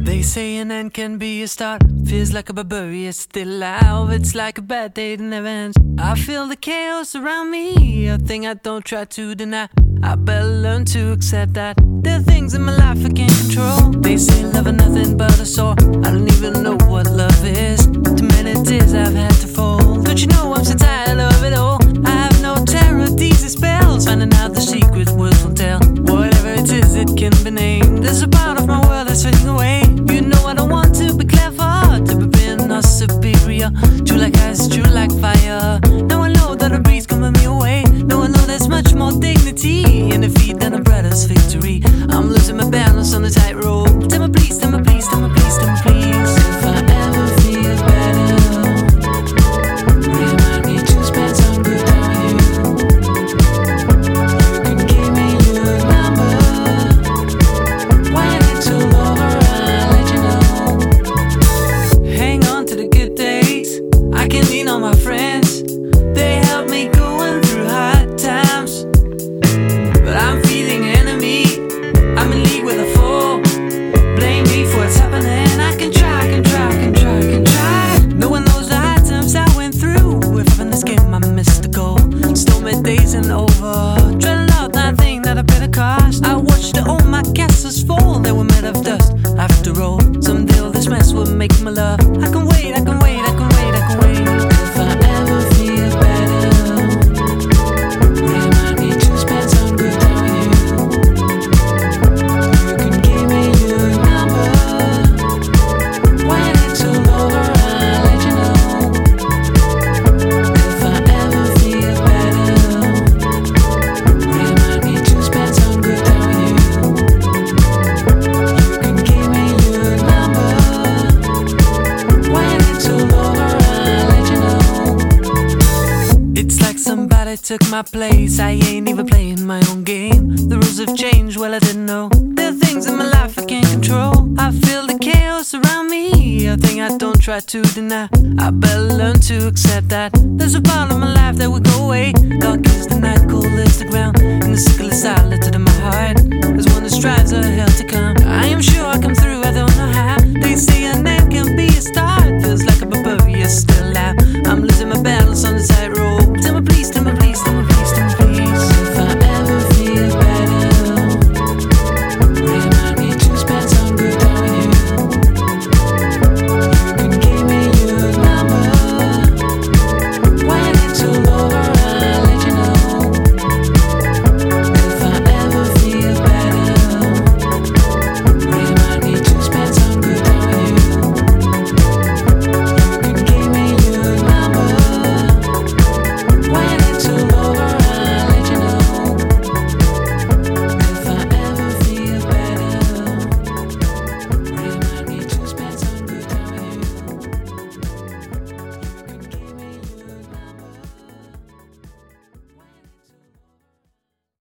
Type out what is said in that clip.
They say an end can be a start. Feels like a barbarian still alive. It's like a bad day that never ends. I feel the chaos around me, a thing I don't try to deny. I better learn to accept that there are things in my life I can't control. They say love is nothing but a sore. I don't even know what love is. Too many tears I've had to fold. Don't you know I'm so tired of it all? I have no terror, these are spells. Finding out the secret words won't tell. Whatever it is, it can be named. There's a part of my world that's fading away. You know I don't want to be clever, to be being or superior. True like ice, true like fire. Now I know that a breeze coming me away. Now I know there's much more dignity in defeat than a brother's victory. I'm losing my balance on the tightrope. Tell me please, tell me please, tell me please, tell me please. If I ever feel better, remind me to spend some good time with you. You can give me your number. When it's all over, I'll let you know. Hang on to the good days. I can lean on my friends. They help me going through hard times. But I'm feeling enemy. I'm in league with a fool. Blame me for what's happening. I can try. No one knows the hard times I went through. If I'm in this game, I missed the goal. Stormy days and over. Dreading out that thing that I paid a cost. I watched all my castles fall. They were made of dust. After all, someday all this mess will make me love. I can wait, I can wait, I can wait, I can wait. If I ever feel better, remind me to spend some good time with you. You can give me your number. When it's all over, I'll let you know. If I ever feel better, remind me to spend some good time with you. You can give me your number. When it's all over, I'll let you know. It's like somebody took my place. I ain't even playing my own game. The rules have changed, well I didn't know. There are things in my life I can't control. I feel the chaos around me, a thing I don't try to deny. I better learn to accept that there's a part of my life that will go away. Dark is the night, cold is the ground, and the sickle is silent in my heart. There's one that strives a hell to come. I